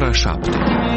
ora 7.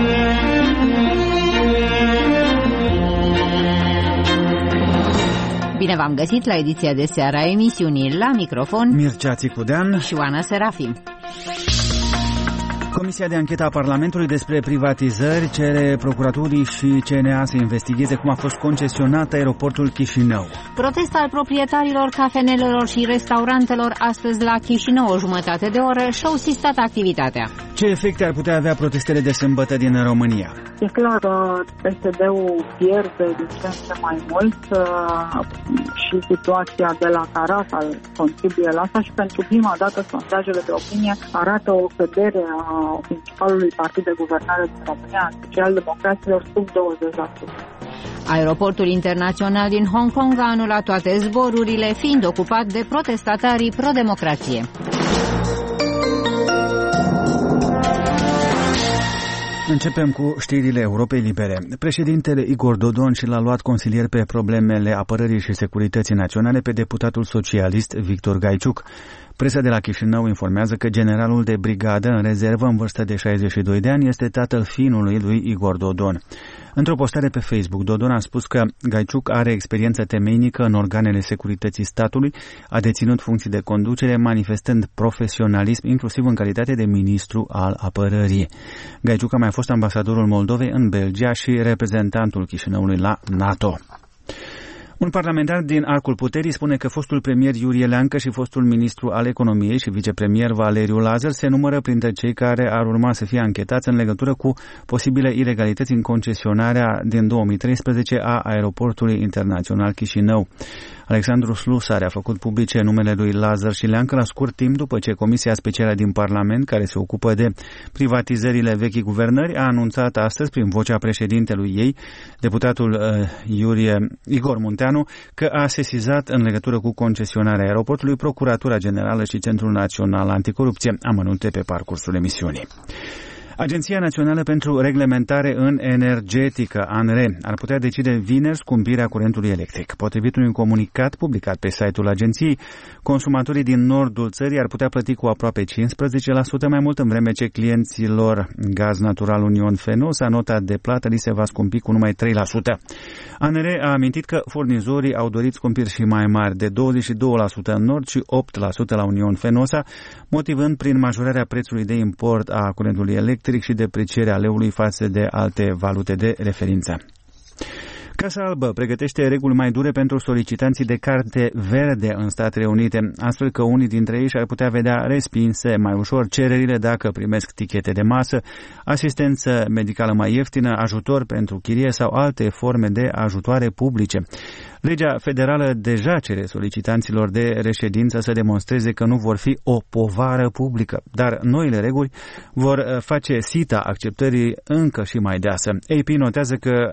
Bine v-am găsit la ediția de seară a emisiunii. La microfon Mircea Țicudean și Oana Serafim. Comisia de anchetă a Parlamentului despre privatizări cere procuraturii și CNA să investigheze cum a fost concesionat aeroportul Chișinău. Protest al proprietarilor cafenelelor și restaurantelor astăzi la Chișinău, o jumătate de oră și-au sistat activitatea. Ce efecte ar putea avea protestele de sâmbătă din România? E clar că PSD-ul pierde din ce în ce mai mult și situația de la Caracal contribuie la asta și pentru prima dată sondajele de opinie arată o cădere a principalului partid de guvernare din România, social-democraților, sub 20%. Aeroportul internațional din Hong Kong a anulat toate zborurile, fiind ocupat de protestatarii pro-democrație. Începem cu știrile Europei Libere. Președintele Igor Dodon și l-a luat consilier pe problemele apărării și securității naționale pe deputatul socialist Victor Gaiciuc. Presa de la Chișinău informează că generalul de brigadă în rezervă în vârstă de 62 de ani este tatăl fiinului lui Igor Dodon. Într-o postare pe Facebook, Dodon a spus că Gaiciuc are experiență temeinică în organele securității statului, a deținut funcții de conducere, manifestând profesionalism, inclusiv în calitate de ministru al apărării. Gaiciuc a mai fost ambasadorul Moldovei în Belgia și reprezentantul Chișinăului la NATO. Un parlamentar din Arcul Puterii spune că fostul premier Iurie Leancă și fostul ministru al economiei și vicepremier Valeriu Lazar se numără printre cei care ar urma să fie anchetați în legătură cu posibile ilegalități în concesionarea din 2013 a aeroportului internațional Chișinău. Alexandru Slusar a făcut publice numele lui Lazar și Leancă la scurt timp după ce Comisia Specială din Parlament, care se ocupă de privatizările vechii guvernări, a anunțat astăzi, prin vocea președintelui ei, deputatul Igor Munteanu, că a sesizat în legătură cu concesionarea aeroportului Procuratura Generală și Centrul Național Anticorupție. Amănunte pe parcursul emisiunii. Agenția Națională pentru Reglementare în Energetică, ANRE, ar putea decide vineri scumpirea curentului electric. Potrivit unui comunicat publicat pe site-ul agenției, consumatorii din nordul țării ar putea plăti cu aproape 15% mai mult, în vreme ce clienților gaz natural Union Fenosa nota de plată li se va scumpi cu numai 3%. ANRE a amintit că furnizorii au dorit scumpiri și mai mari, de 22% în nord și 8% la Union Fenosa, motivând prin majorarea prețului de import a curentului electric și deprecierea leului față de alte valute de referință. Casa Albă pregătește reguli mai dure pentru solicitanții de carte verde în Statele Unite, astfel că unii dintre ei și-ar putea vedea respinse mai ușor cererile dacă primesc tichete de masă, asistență medicală mai ieftină, ajutor pentru chirie sau alte forme de ajutoare publice. Legea federală deja cere solicitanților de reședință să demonstreze că nu vor fi o povară publică, dar noile reguli vor face sita acceptării încă și mai deasă. AP notează că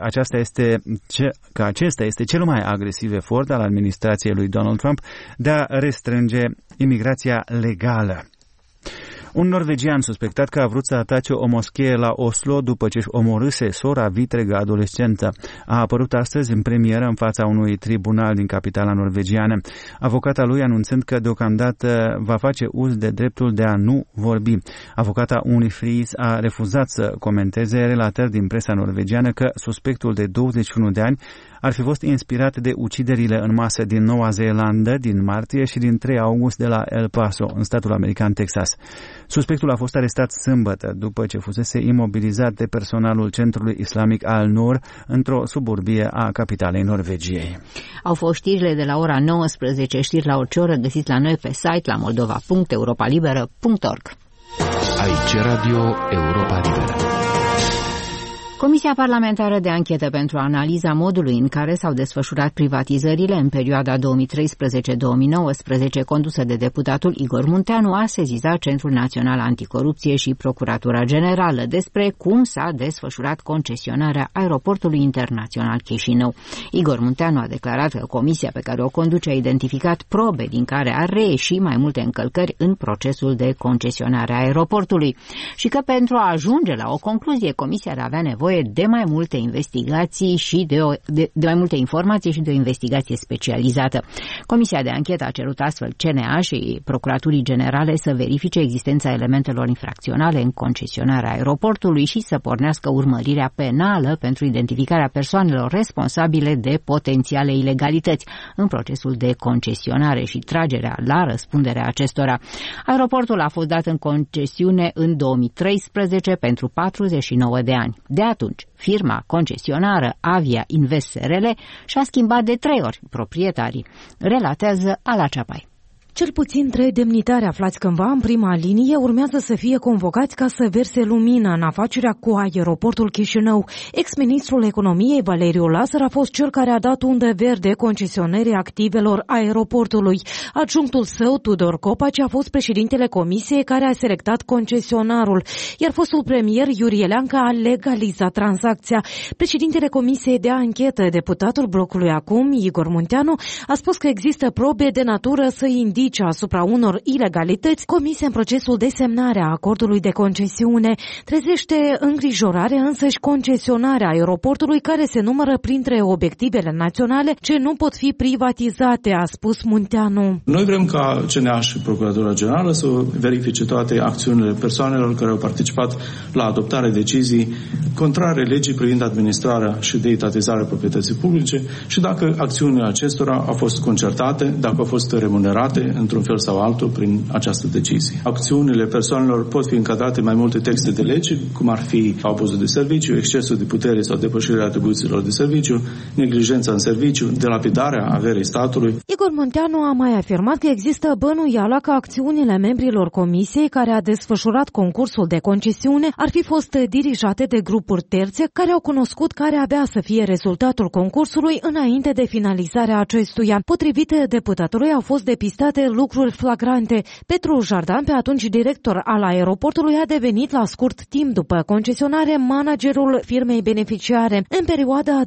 acesta este cel mai agresiv efort al administrației lui Donald Trump de a restrânge imigrația legală. Un norvegian suspectat că a vrut să atace o moschee la Oslo după ce își omorâse sora vitregă adolescentă a apărut astăzi în premieră în fața unui tribunal din capitala norvegiană. Avocata lui anunțând că deocamdată va face uz de dreptul de a nu vorbi. Avocata Uni Friis a refuzat să comenteze relatări din presa norvegiană că suspectul de 21 de ani ar fi fost inspirat de uciderile în masă din Noua Zeelandă din martie și din 3 august de la El Paso, în statul american Texas. Suspectul a fost arestat sâmbătă după ce fusese imobilizat de personalul Centrului Islamic al Nur într-o suburbie a capitalei Norvegiei. Au fost știrile de la ora 19, știri la orice oră, găsiți la noi pe site la moldova.europalibera.org. Aici Radio Europa Liberă. Comisia Parlamentară de Anchetă pentru analiza modului în care s-au desfășurat privatizările în perioada 2013-2019, condusă de deputatul Igor Munteanu, a sezizat Centrul Național Anticorupție și Procuratura Generală despre cum s-a desfășurat concesionarea aeroportului internațional Chișinău. Igor Munteanu a declarat că comisia pe care o conduce a identificat probe din care ar reieși mai multe încălcări în procesul de concesionare a aeroportului și că pentru a ajunge la o concluzie, comisia ar avea nevoie nevoie de mai multe investigații și de mai multe informații și de o investigație specializată. Comisia de anchetă a cerut astfel CNA și Procuraturii Generale să verifice existența elementelor infracționale în concesionarea aeroportului și să pornească urmărirea penală pentru identificarea persoanelor responsabile de potențiale ilegalități în procesul de concesionare și tragerea la răspundere a acestora. Aeroportul a fost dat în concesiune în 2013 pentru 49 de ani. De atunci, firma concesionară Avia Invest SRL și-a schimbat de 3 ori proprietarii, relatează Ala Ceapai. Cel puțin 3 demnitari aflați cândva în prima linie urmează să fie convocați ca să verse lumină în afacerea cu aeroportul Chișinău. Ex-ministrul economiei Valeriu Lazar a fost cel care a dat undă verde concesionării activelor aeroportului. Adjunctul său, Tudor Copaci, a fost președintele comisiei care a selectat concesionarul, iar fostul premier Iurie Leancă a legalizat tranzacția. Președintele comisiei de anchetă, deputatul blocului acum, Igor Munteanu, a spus că există probe de natură să indice asupra unor ilegalități comise în procesul de semnare a acordului de concesiune. Trezește îngrijorare însăși concesionarea aeroportului, care se numără printre obiectivele naționale ce nu pot fi privatizate, a spus Munteanu. Noi vrem ca CNA și Procuratura Generală să verifice toate acțiunile persoanelor care au participat la adoptarea decizii contrare legii privind administrarea și de-etatizarea proprietății publice și dacă acțiunile acestora au fost concertate, dacă au fost remunerate într-un fel sau altul prin această decizie. Acțiunile persoanelor pot fi încadrate în mai multe texte de lege, cum ar fi abuzul de serviciu, excesul de putere sau depășirea atribuțiilor de serviciu, neglijența în serviciu, delapidarea averii statului. Igor Munteanu a mai afirmat că există bănuiala că acțiunile membrilor comisiei care a desfășurat concursul de concesiune ar fi fost dirijate de grupuri terțe care au cunoscut care avea să fie rezultatul concursului înainte de finalizarea acestuia. Potrivit deputatului, au fost depistate lucruri flagrante. Petru Jardan, pe atunci director al aeroportului, a devenit la scurt timp după concesionare managerul firmei beneficiare. În perioada 2015-2016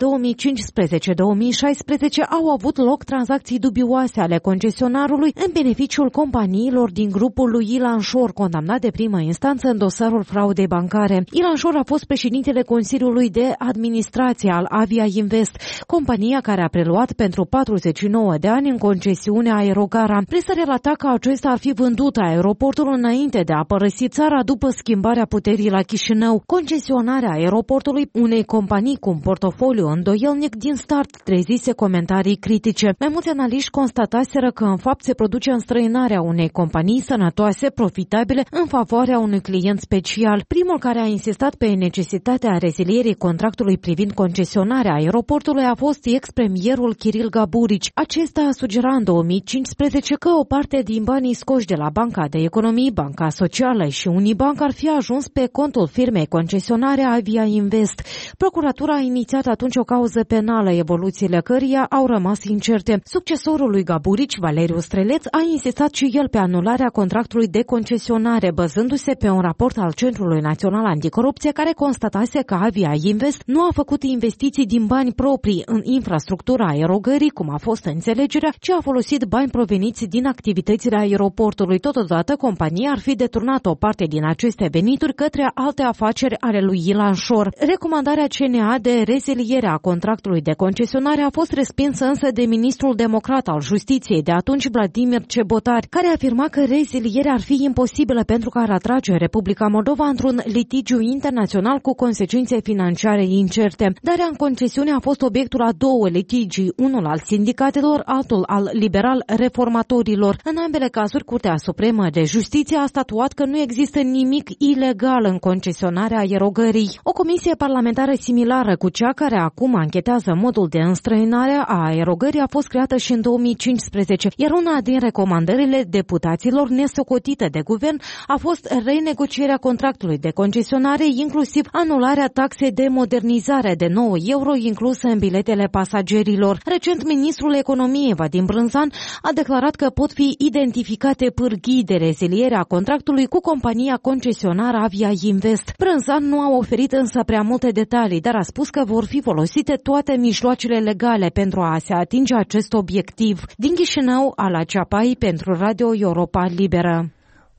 au avut loc tranzacții dubioase ale concesionarului în beneficiul companiilor din grupul lui Ilan Șor, condamnat de primă instanță în dosarul fraudei bancare. Ilan Șor a fost președintele Consiliului de Administrație al Avia Invest, compania care a preluat pentru 49 de ani în concesiune Aerogara. Presa relata că acesta ar fi vândut aeroportul înainte de a părăsi țara după schimbarea puterii la Chișinău. Concesionarea aeroportului unei companii cu un portofoliu îndoielnic din start trezise comentarii critice. Mai mulți analiști constataseră că în fapt se produce înstrăinarea unei companii sănătoase, profitabile, în favoarea unui client special. Primul care a insistat pe necesitatea rezilierii contractului privind concesionarea aeroportului a fost ex-premierul Kiril Gaburici. Acesta a sugerat în 2015 că o parte din banii scoși de la Banca de Economie, Banca Socială și Unibank ar fi ajuns pe contul firmei concesionare Avia Invest. Procuratura a inițiat atunci o cauză penală, evoluțiile căreia au rămas incerte. Succesorul lui Gaburici, Valeriu Streleț, a insistat și el pe anularea contractului de concesionare, bazându-se pe un raport al Centrului Național Anticorupție care constatase că Avia Invest nu a făcut investiții din bani proprii în infrastructura aerogării, cum a fost înțelegerea, ci a folosit bani proveniți din activitățile aeroportului. Totodată, compania ar fi deturnat o parte din aceste venituri către alte afaceri ale lui Ilan Șor. Recomandarea CNA de reziliere a contractului de concesionare a fost respinsă însă de ministrul democrat al Justiției de atunci, Vladimir Cebotari, care afirma că rezilierea ar fi imposibilă pentru că ar atrage Republica Moldova într-un litigiu internațional cu consecințe financiare incerte. Darea în concesiune a fost obiectul a 2 litigii, unul al sindicatelor, altul al liberal-reformatorilor. În ambele cazuri, Curtea Supremă de Justiție a statuat că nu există nimic ilegal în concesionarea aerogării. O comisie parlamentară similară cu cea care acum anchetează modul de înstrăinare a aerogării a fost creată și în 2015, iar una din recomandările deputaților nesocotite de guvern a fost renegocierea contractului de concesionare, inclusiv anularea taxei de modernizare de 9 euro inclusă în biletele pasagerilor. Recent, ministrul economiei Vadim Brânzan a declarat că pot fi identificate pârghii de reziliere a contractului cu compania concesionară Avia Invest. Brânzan nu a oferit însă prea multe detalii, dar a spus că vor fi folosite toate mijloacele legale pentru a se atinge acest obiectiv. Din Chișinău, Ala Ceapai pentru Radio Europa Liberă.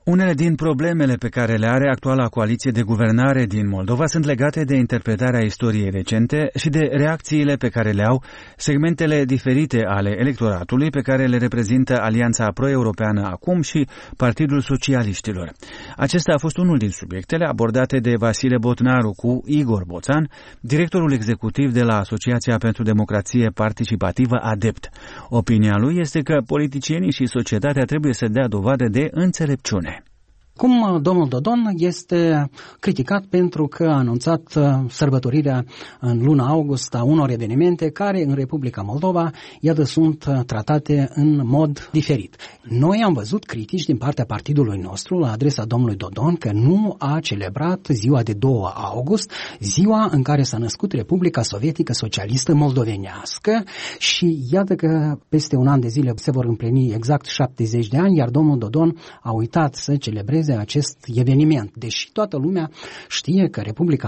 Unele din problemele pe care le are actuala coaliție de guvernare din Moldova sunt legate de interpretarea istoriei recente și de reacțiile pe care le au segmentele diferite ale electoratului pe care le reprezintă Alianța Pro-Europeană acum și Partidul Socialiștilor. Acesta a fost unul din subiectele abordate de Vasile Botnaru cu Igor Boțan, directorul executiv de la Asociația pentru Democrație Participativă ADEPT. Opinia lui este că politicienii și societatea trebuie să dea dovadă de înțelepciune. Cum domnul Dodon este criticat pentru că a anunțat sărbătorirea în luna august a unor evenimente care în Republica Moldova, iată, sunt tratate în mod diferit. Noi am văzut critici din partea partidului nostru la adresa domnului Dodon că nu a celebrat ziua de 2 august, ziua în care s-a născut Republica Sovietică Socialistă Moldovenească, și iată că peste un an de zile se vor împlini exact 70 de ani, iar domnul Dodon a uitat să celebreze acest eveniment, deși toată lumea știe că Republica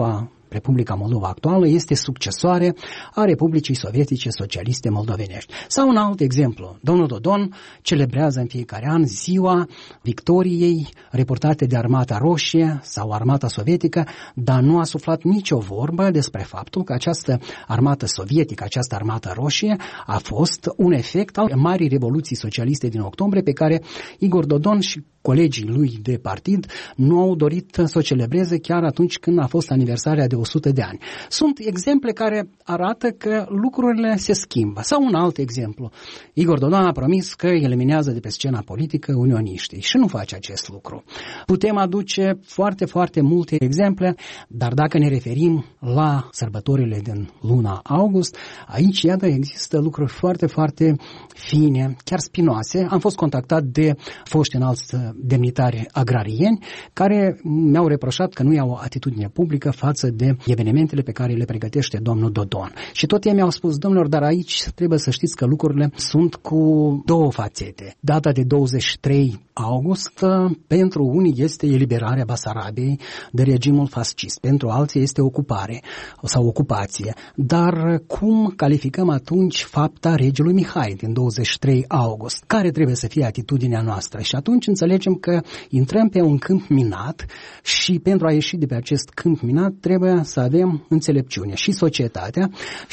Moldova actuală este succesoare a Republicii Sovietice Socialiste Moldovenești. Sau un alt exemplu, domnul Dodon celebrează în fiecare an ziua victoriei reportate de Armata Roșie sau Armata Sovietică, dar nu a suflat nicio vorbă despre faptul că această armată sovietică, această Armată Roșie, a fost un efect al Marii Revoluții Socialiste din octombrie, pe care Igor Dodon și colegii lui de partid nu au dorit să o celebreze chiar atunci când a fost aniversarea de 100 de ani. Sunt exemple care arată că lucrurile se schimbă. Sau un alt exemplu. Igor Dodon a promis că eliminează de pe scena politică unioniștii și nu face acest lucru. Putem aduce foarte, foarte multe exemple, dar dacă ne referim la sărbătorile din luna august, aici, iată, există lucruri foarte, foarte fine, chiar spinoase. Am fost contactat de foști înalți demnitari agrarieni care mi-au reproșat că nu iau o atitudine publică față de evenimentele pe care le pregătește domnul Dodon. Și tot ei mi-au spus: domnilor, dar aici trebuie să știți că lucrurile sunt cu două fațete. Data de 23 august pentru unii este eliberarea Basarabiei de regimul fascist, pentru alții este ocupare sau ocupație. Dar cum calificăm atunci fapta regelui Mihai din 23 august? Care trebuie să fie atitudinea noastră? Și atunci înțelegem că intrăm pe un câmp minat și pentru a ieși de pe acest câmp minat trebuie să avem înțelepciune, și societatea,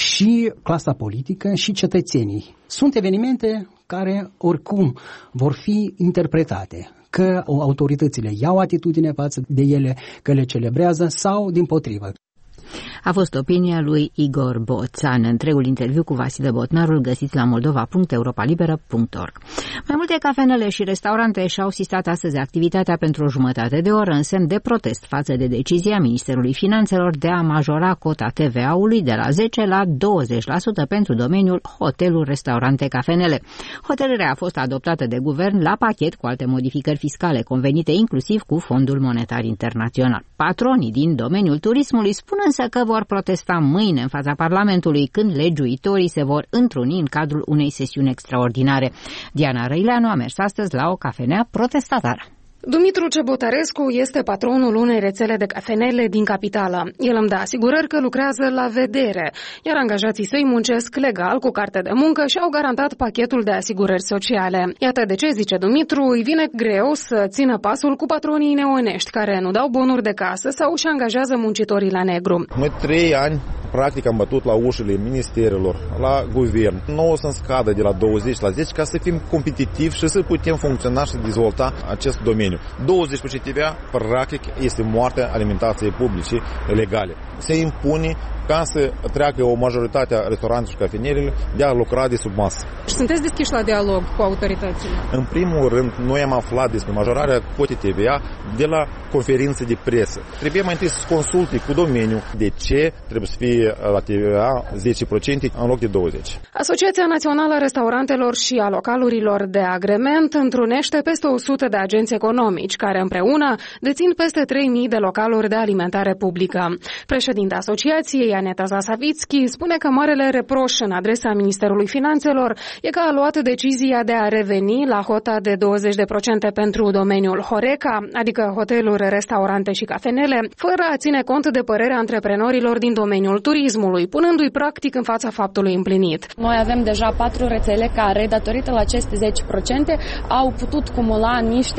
și clasa politică, și cetățenii. Sunt evenimente care oricum vor fi interpretate, că autoritățile iau atitudine față de ele, că le celebrează sau dimpotrivă. A fost opinia lui Igor Boțan. Întregul interviu cu Vasile Botnarul găsiți la moldova.europalibera.org. Mai multe cafenele și restaurante și-au sistat astăzi activitatea pentru o jumătate de oră în semn de protest față de decizia Ministerului Finanțelor de a majora cota TVA-ului de la 10 la 20% pentru domeniul hoteluri, restaurante, cafenele. Hotărârea a fost adoptată de guvern la pachet cu alte modificări fiscale convenite inclusiv cu Fondul Monetar Internațional. Patronii din domeniul turismului spun însă că vor protesta mâine în fața Parlamentului, când legiuitorii se vor întruni în cadrul unei sesiuni extraordinare. Diana Răileanu a mers astăzi la o cafenea protestatară. Dumitru Cebotărescu este patronul unei rețele de cafenele din capitală. El îmi dă asigurări că lucrează la vedere, iar angajații săi muncesc legal cu carte de muncă și au garantat pachetul de asigurări sociale. Iată de ce, zice Dumitru, îi vine greu să țină pasul cu patronii neonești care nu dau bonuri de casă sau își angajează muncitorii la negru. Noi 3 ani practic am bătut la ușile ministerilor, la guvern. Nu o să scadă de la 20 la 10 ca să fim competitivi și să putem funcționa și dezvolta acest domeniu. 20% TVA, practic, este moartea alimentației publice legale. Se impune ca să treacă o majoritate a restaurantelor și cafenelelor de a lucra de sub masă. Și sunteți deschiși la dialog cu autoritățile? În primul rând, noi am aflat despre majorarea cotei TVA de la conferințe de presă. Trebuie mai întâi să consulte cu domeniul de ce trebuie să fie la TVA 10% în loc de 20%. Asociația Națională a Restaurantelor și a Localurilor de Agrement întrunește peste 100 de agenți economici, care împreună dețin peste 3.000 de localuri de alimentare publică. Președinta asociației, Aneta Zasavitski, spune că marele reproș în adresa Ministerului Finanțelor e că a luat decizia de a reveni la cota de 20% pentru domeniul Horeca, adică hoteluri, restaurante și cafenele, fără a ține cont de părerea antreprenorilor din domeniul turismului, punându-i practic în fața faptului împlinit. Noi avem deja 4 rețele care, datorită la aceste 10%, au putut cumula niște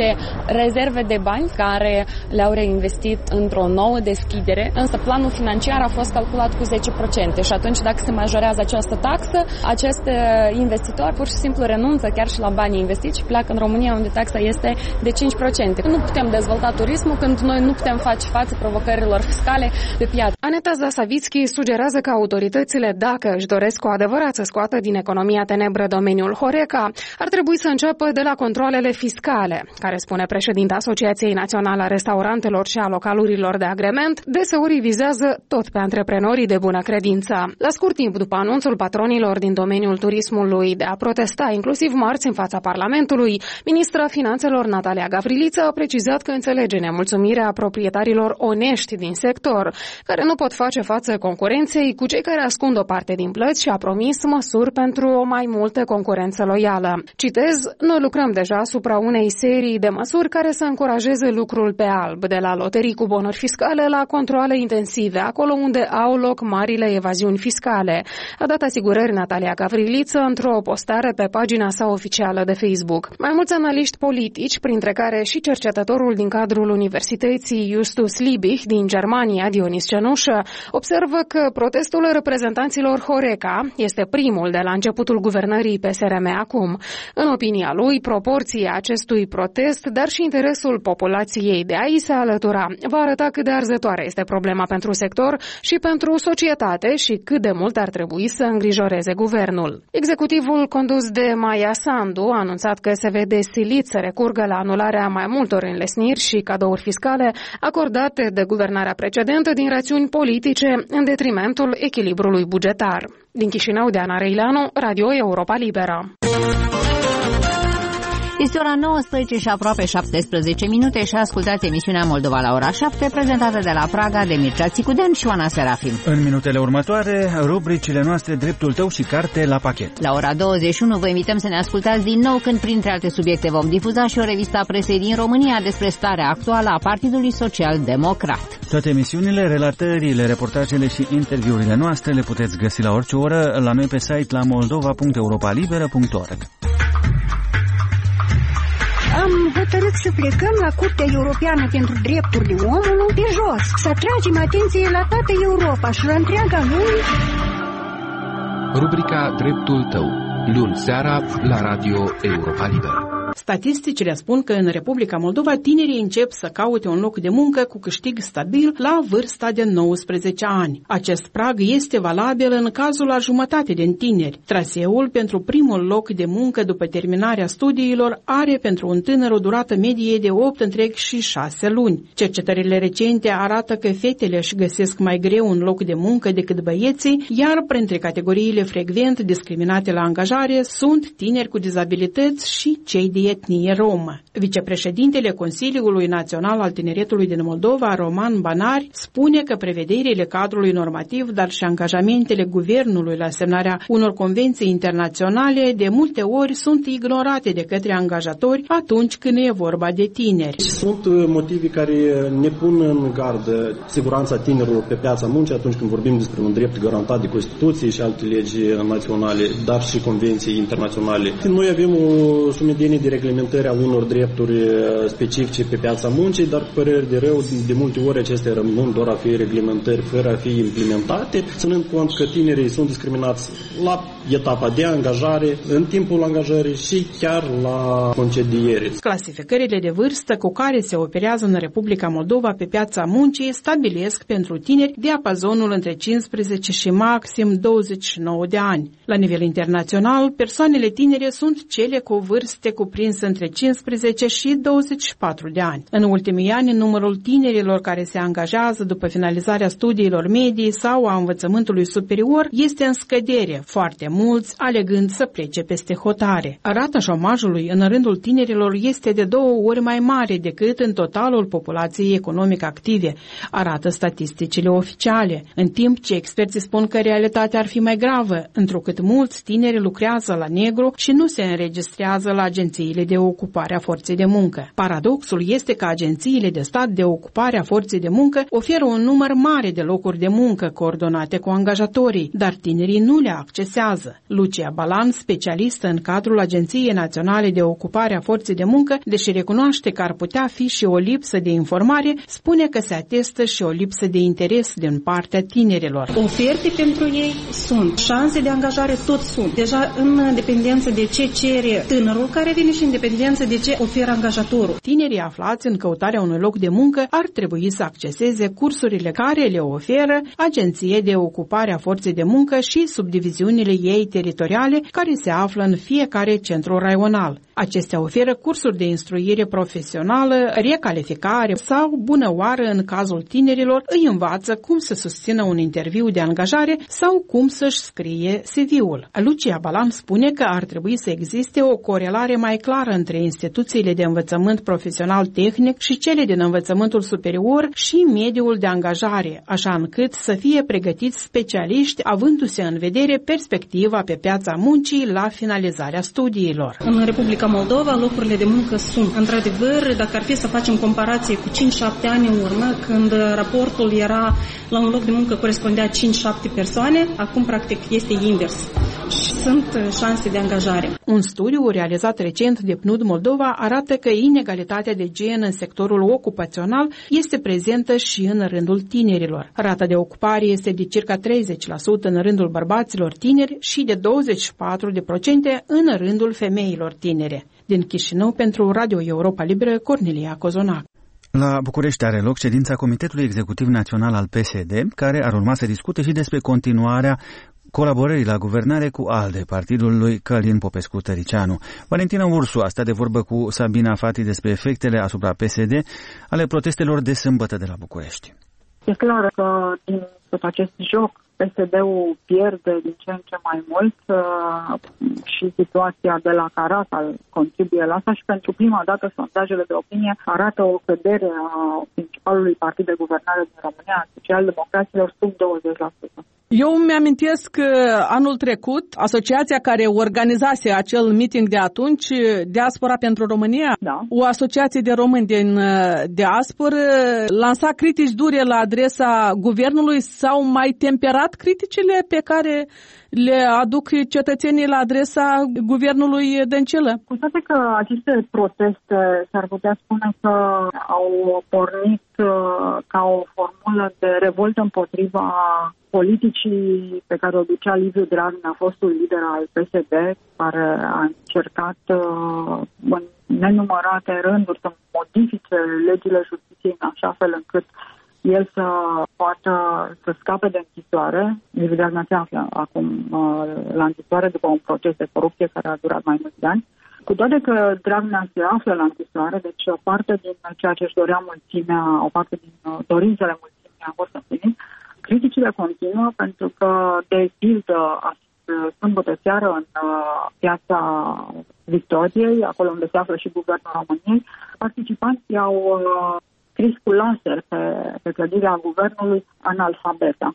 rezerve de bani care le-au reinvestit într-o nouă deschidere, însă planul financiar a fost calculat cu 10% și atunci dacă se majorează această taxă, acest investitor pur și simplu renunță chiar și la banii investiți și pleacă în România unde taxa este de 5%. Nu putem dezvolta turismul când noi nu putem face față provocărilor fiscale pe piață. Aneta Zasavitski sugerează că autoritățile, dacă își doresc cu adevărat să scoată din economia tenebră domeniul Horeca, ar trebui să înceapă de la controalele fiscale, care, spune președinta Asociației Naționale a Restaurantelor și a Localurilor de Agrement, deseori vizează tot pe antreprenorii de bună credință. La scurt timp după anunțul patronilor din domeniul turismului de a protesta inclusiv marți în fața Parlamentului, ministra Finanțelor Natalia Gavriliță a precizat că înțelege nemulțumirea proprietarilor onești din sector, care nu pot face față concurenței cu cei care ascund o parte din plăți și a promis măsuri pentru o mai multă concurență loială. Citez, noi lucrăm deja asupra unei serii de măsuri care să încurajeze lucrul pe alb, de la loterii cu bonuri fiscale la controale intensive, acolo unde au loc marile evaziuni fiscale, a dat asigurări Natalia Gavriliță într-o postare pe pagina sa oficială de Facebook. Mai mulți analiști politici, printre care și cercetătorul din cadrul Universității Justus Liebig din Germania, Dionis Cenușă, observă că protestul reprezentanților Horeca este primul de la începutul guvernării PSRM acum. În opinia lui, proporția acestui protest, dar și interesul populației de a-i se alătura, va arăta cât de arzătoare este problema pentru sector și pentru societate și cât de mult ar trebui să îngrijoreze guvernul. Executivul condus de Maia Sandu a anunțat că se vede silit să recurgă la anularea mai multor înlesniri și cadouri fiscale acordate de guvernarea precedentă din rațiuni politice în detrimentul echilibrului bugetar. Din Chișinău, Diana Reileanu, Radio Europa Liberă. Este ora 19 și aproape 17 minute și ascultați emisiunea Moldova la ora 7, prezentată de la Praga de Mircea Țicudean și Oana Serafim. În minutele următoare, rubricile noastre Dreptul tău și carte la pachet. La ora 21 vă invităm să ne ascultați din nou când, printre alte subiecte, vom difuza și o revistă a presei din România despre starea actuală a Partidului Social Democrat. Toate emisiunile, relatările, reportajele și interviurile noastre le puteți găsi la orice oră la noi pe site la moldova.europalibera.org. Am hotărât să plecăm la Curtea Europeană pentru Drepturile Omului pe jos, să atragem atenție la toată Europa și la întreaga lume. Rubrica Dreptul tău, luni seara la Radio Europa Liberă. Statisticile spun că în Republica Moldova tinerii încep să caute un loc de muncă cu câștig stabil la vârsta de 19 ani. Acest prag este valabil în cazul la jumătate din tineri. Traseul pentru primul loc de muncă după terminarea studiilor are pentru un tânăr o durată medie de 8,6 luni. Cercetările recente arată că fetele își găsesc mai greu un loc de muncă decât băieții, iar printre categoriile frecvent discriminate la angajare sunt tineri cu dizabilități și cei de etnie romă. Vicepreședintele Consiliului Național al Tineretului din Moldova, Roman Banari, spune că prevederile cadrului normativ, dar și angajamentele guvernului la semnarea unor convenții internaționale de multe ori sunt ignorate de către angajatori atunci când e vorba de tineri. Sunt motive care ne pun în gardă siguranța tinerilor pe piața muncii atunci când vorbim despre un drept garantat de Constituție și alte legi naționale, dar și convenții internaționale. Noi avem o sumedenie de reglementări a unor drepturi specifice pe piața muncii, dar păreri de rău, de multe ori acestea rămân doar a fi reglementări fără a fi implementate, ținând cont că tinerii sunt discriminați la etapa de angajare, în timpul angajării și chiar la concediere. Clasificările de vârstă cu care se operează în Republica Moldova pe piața muncii stabilesc pentru tineri diapazonul între 15 și maxim 29 de ani. La nivel internațional, persoanele tinere sunt cele cu vârste cuprinse între 15 și 24 de ani. În ultimii ani, numărul tinerilor care se angajează după finalizarea studiilor medii sau a învățământului superior este în scădere, foarte mulți alegând să plece peste hotare. Rata șomajului în rândul tinerilor este de 2 ori mai mare decât în totalul populației economic active, arată statisticile oficiale, în timp ce experții spun că realitatea ar fi mai gravă, întrucât mulți tineri lucrează la negru și nu se înregistrează la agenții agențiile de ocupare a forței de muncă. Paradoxul este că agențiile de stat de ocupare a forței de muncă oferă un număr mare de locuri de muncă coordonate cu angajatorii, dar tinerii nu le accesează. Lucia Balan, specialistă în cadrul Agenției Naționale de Ocupare a Forței de Muncă, deși recunoaște că ar putea fi și o lipsă de informare, spune că se atestă și o lipsă de interes din partea tinerilor. Oferte pentru ei sunt, șanse de angajare tot sunt. Deja în dependență de ce cere tânărul care vine și în dependență de ce oferă angajatorul. Tinerii aflați în căutarea unui loc de muncă ar trebui să acceseze cursurile care le oferă Agenția de Ocupare a Forței de Muncă și subdiviziunile ei teritoriale care se află în fiecare centru raional. Acestea oferă cursuri de instruire profesională, recalificare sau bună oară în cazul tinerilor îi învață cum să susțină un interviu de angajare sau cum să-și scrie CV-ul. Lucia Balan spune că ar trebui să existe o corelare mai clară între instituțiile de învățământ profesional tehnic și cele din învățământul superior și mediul de angajare, așa încât să fie pregătiți specialiști avându-se în vedere perspectiva pe piața muncii la finalizarea studiilor. În Republica Moldova, locurile de muncă sunt. Într-adevăr, dacă ar fi să facem comparație cu 5-7 ani în urmă, când raportul era la un loc de muncă corespundea 5-7 persoane, acum practic este invers. Și sunt șanse de angajare. Un studiu realizat recent de PNUD Moldova arată că inegalitatea de gen în sectorul ocupațional este prezentă și în rândul tinerilor. Rata de ocupare este de circa 30% în rândul bărbaților tineri și de 24% în rândul femeilor tinere. Din Chișinău, pentru Radio Europa Liberă, Cornelia Cozonac. La București are loc ședința Comitetului Executiv Național al PSD, care ar urma să discute și despre continuarea colaborării la guvernare cu ALDE, partidul lui Călin Popescu-Tăricianu. Valentina Ursu a stat de vorbă cu Sabina Fati despre efectele asupra PSD ale protestelor de sâmbătă de la București. E clar că din tot acest joc PSD-ul pierde din ce în ce mai mult și situația de la Caracal contribuie la asta și pentru prima dată sondajele de opinie arată o cădere a principalului partid de guvernare din România, Social-Democraților, sub 20%. Eu mi-amintesc anul trecut, asociația care organizase acel meeting de atunci, Diaspora pentru România, o asociație de români din diasporă, lansa critici dure la adresa guvernului. S-au mai temperat criticile pe care le aduc cetățenii la adresa guvernului Dăncilă? Cu toate că aceste proteste s-ar putea spune că au pornit ca o formulă de revoltă împotriva politicii pe care o ducea Liviu Dragnea, fostul lider al PSD, care a încercat în nenumărate rânduri să modifice legile justiției în așa fel încât el să poată să scape de închisoare. Liviu Dragnea se află acum la închisoare după un proces de corupție care a durat mai mulți ani. Cu toate că Dragnea se află la închisoare, deci o parte din ceea ce își dorea mulțimea, o parte din dorințele mulțimii a fost împlinit, criticile continuă pentru că, de pildă, sâmbătă seară în piața Victoriei, acolo unde se află și Guvernul României, participanții au scris cu laser pe clădirea Guvernului analfabeta,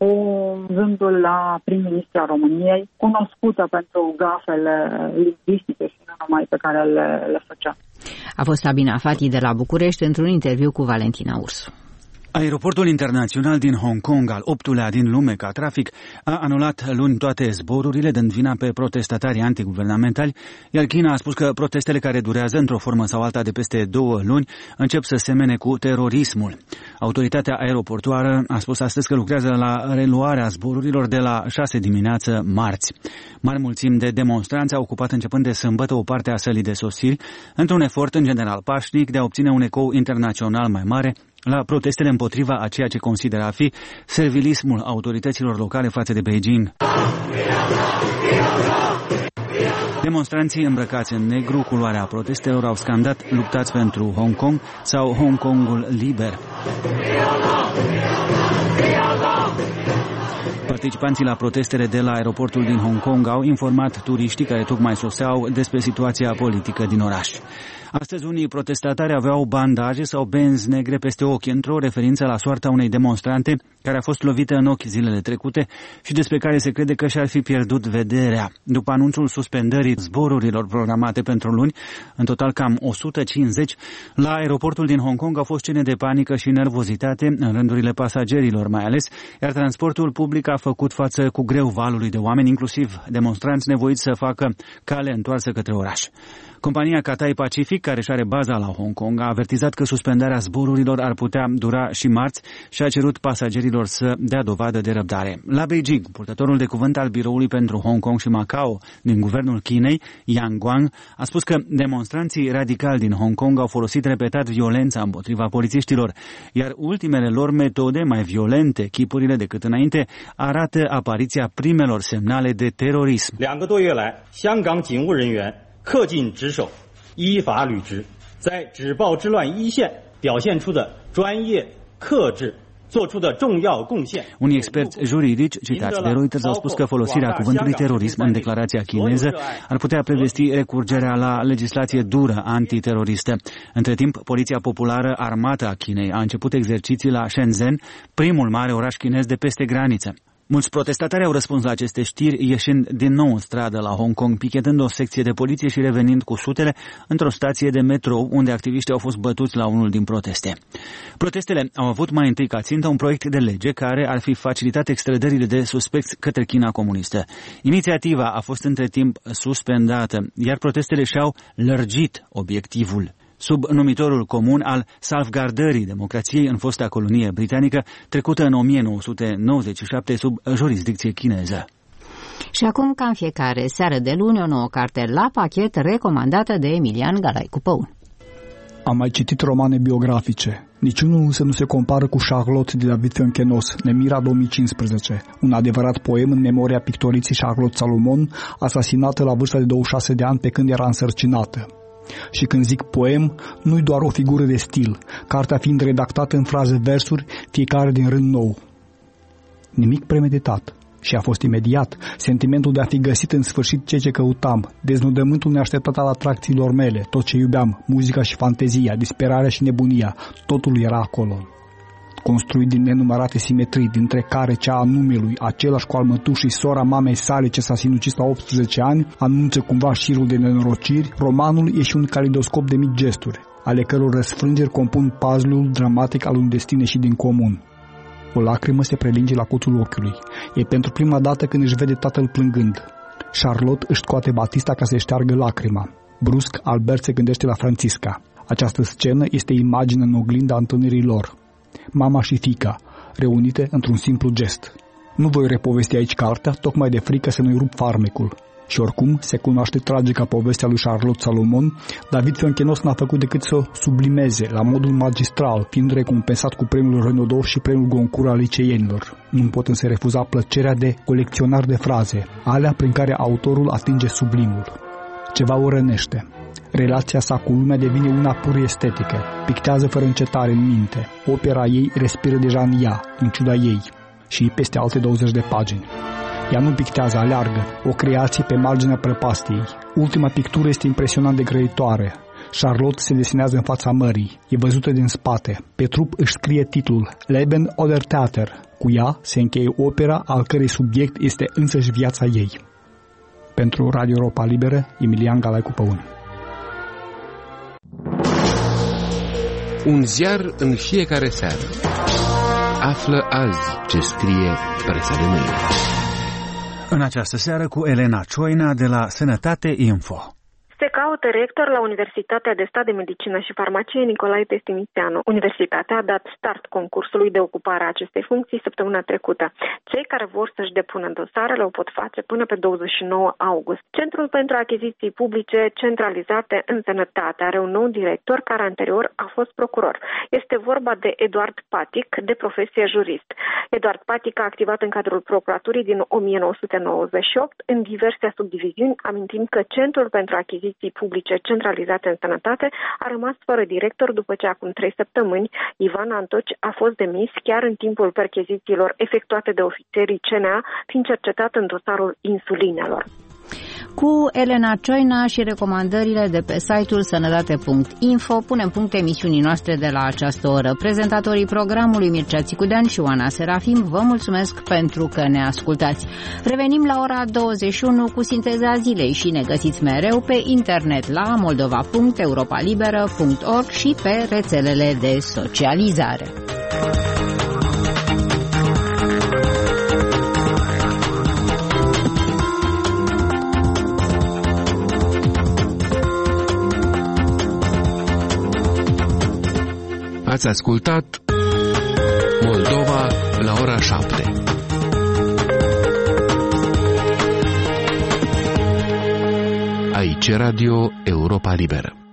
gândul la prim-ministra României, cunoscută pentru gafele lingvistice și nu numai pe care le făcea. A fost Sabina Fati de la București într-un interviu cu Valentina Ursu. Aeroportul internațional din Hong Kong, al 8-lea din lume ca trafic, a anulat luni toate zborurile, dând vina pe protestatarii antiguvernamentali, iar China a spus că protestele care durează într-o formă sau alta de peste 2 luni încep să semene cu terorismul. Autoritatea aeroportuară a spus astăzi că lucrează la reluarea zborurilor de la 6 dimineață marți. Mari mulțimi de demonstranți au ocupat începând de sâmbătă o parte a sălii de sosiri, într-un efort în general pașnic de a obține un ecou internațional mai mare la protestele împotriva a ceea ce consideră a fi servilismul autorităților locale față de Beijing. Demonstranții îmbrăcați în negru, culoarea protestelor, au scandat "Luptați pentru Hong Kong" sau "Hong Kongul liber". Participanții la protestele de la aeroportul din Hong Kong au informat turiștii care tocmai soseau despre situația politică din oraș. Astăzi unii protestatari aveau bandaje sau benzi negre peste ochi, într-o referință la soarta unei demonstrante care a fost lovită în ochi zilele trecute și despre care se crede că și-ar fi pierdut vederea. După anunțul suspendării zborurilor programate pentru luni, în total cam 150, la aeroportul din Hong Kong au fost scene de panică și nervozitate în rândurile pasagerilor mai ales, iar transportul public a făcut față cu greu valului de oameni, inclusiv demonstranți nevoiți să facă cale întoarsă către oraș. Compania Cathay Pacific, care își are baza la Hong Kong, a avertizat că suspendarea zborurilor ar putea dura și marți și a cerut pasagerilor să dea dovadă de răbdare. La Beijing, purtătorul de cuvânt al biroului pentru Hong Kong și Macao din guvernul Chinei, Yang Guang, a spus că demonstranții radicali din Hong Kong au folosit repetat violența împotriva polițiștilor, iar ultimele lor metode, mai violente chipurile decât înainte, arată apariția primelor semnale de terorism. 2个多月来，香港警务人员恪尽职守，依法履职，在止暴制乱一线表现出的专业、克制，做出的重要贡献。 Unii experți juridici citați de Reuters au spus că folosirea cuvântului terorism în declarația chineză ar putea prevesti recurgerea la legislație dură antiteroristă. Între timp, Poliția Populară Armată a Chinei a început exerciții la Shenzhen, primul mare oraș chinez de peste graniță. Mulți protestatari au răspuns la aceste știri, ieșind din nou în stradă la Hong Kong, pichetând o secție de poliție și revenind cu sutele într-o stație de metrou, unde activiștii au fost bătuți la unul din proteste. Protestele au avut mai întâi ca țintă un proiect de lege care ar fi facilitat extrădările de suspecți către China comunistă. Inițiativa a fost între timp suspendată, iar protestele și-au lărgit obiectivul, sub numitorul comun al salvgardării democrației în fosta colonie britanică, trecută în 1997 sub jurisdicție chineză. Și acum, ca în fiecare seară de luni, o nouă carte la pachet recomandată de Emilian Galai cu Păun. Am mai citit romane biografice. Niciunul însă nu se compară cu Charlotte de David Fionchenos, Nemira 2015, un adevărat poem în memoria pictoriței Charlotte Salomon, asasinată la vârsta de 26 de ani pe când era însărcinată. Și când zic poem, nu-i doar o figură de stil, cartea fiind redactată în fraze-versuri, fiecare din rând nou. Nimic premeditat. Și a fost imediat sentimentul de a fi găsit în sfârșit ceea ce căutam, deznodământul neașteptat al atracțiilor mele, tot ce iubeam, muzica și fantezia, disperarea și nebunia, totul era acolo. Construit din nenumărate simetrii, dintre care cea a numelui, același cu al mătușii, sora mamei sale ce s-a sinucis la 18 ani, anunță cumva șirul de nenorociri, romanul e și un calidoscop de mici gesturi, ale căror răsfrângeri compun puzzle-ul dramatic al unui destin ieșit din comun. O lacrimă se prelinge la cuțul ochiului. E pentru prima dată când își vede tatăl plângând. Charlotte își scoate batista ca să-i șteargă lacrima. Brusc, Albert se gândește la Francisca. Această scenă este imagine în oglinda întâlnirii lor. Mama și fiica, reunite într-un simplu gest. Nu voi repovesti aici cartea, tocmai de frică să nu-i rup farmecul. Și oricum se cunoaște tragica povestea lui Charlotte Salomon, David Fionchenos n-a făcut decât să o sublimeze la modul magistral, fiind recompensat cu premiul Renaudot și premiul Goncourt al liceienilor. Nu pot însă refuza plăcerea de colecționar de fraze, alea prin care autorul atinge sublimul. Ceva o rănește. Relația sa cu lumea devine una pur estetică, pictează fără încetare în minte. Opera ei respiră deja în ea, în ciuda ei, și peste alte 20 de pagini. Ea nu pictează, aleargă, o creație pe marginea prăpastiei. Ultima pictură este impresionant de grăitoare. Charlotte se desenează în fața mării, e văzută din spate. Pe trup își scrie titlul Leben oder Theater. Cu ea se încheie opera, al cărei subiect este însăși viața ei. Pentru Radio Europa Liberă, Emilian Galai cu Păun. Un ziar în fiecare seară. Află azi ce scrie presa de mâine. În această seară cu Elena Cioina de la Sănătate Info. Se caută rector la Universitatea de Stat de Medicină și Farmacie Nicolae Testinițeanu. Universitatea a dat start concursului de ocupare a acestei funcții săptămâna trecută. Cei care vor să-și depună dosarele o pot face până pe 29 august. Centrul pentru Achiziții Publice Centralizate în Sănătate are un nou director care anterior a fost procuror. Este vorba de Eduard Patic, de profesie jurist. Eduard Patic a activat în cadrul procuraturii din 1998 în diverse subdiviziuni, amintind că Centrul pentru Achiziții publice centralizate în sănătate, a rămas fără director după ce acum 3 săptămâni Ivan Antoci a fost demis chiar în timpul perchezițiilor efectuate de ofițerii CNA, fiind cercetat în dosarul insulinelor. Cu Elena Cioina și recomandările de pe site-ul sănătate.info punem punct emisiunii noastre de la această oră. Prezentatorii programului Mircea Țicudean și Oana Serafim vă mulțumesc pentru că ne ascultați. Revenim la ora 21 cu sinteza zilei și ne găsiți mereu pe internet la moldova.europalibera.org și pe rețelele de socializare. Ați ascultat Moldova la ora 7. Aici Radio Europa Liberă.